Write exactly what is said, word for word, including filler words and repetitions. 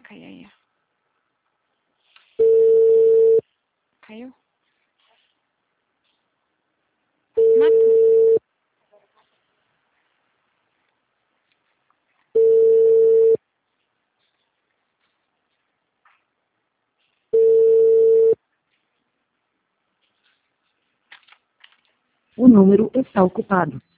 cair aí. Caiu? Mata. O número está ocupado.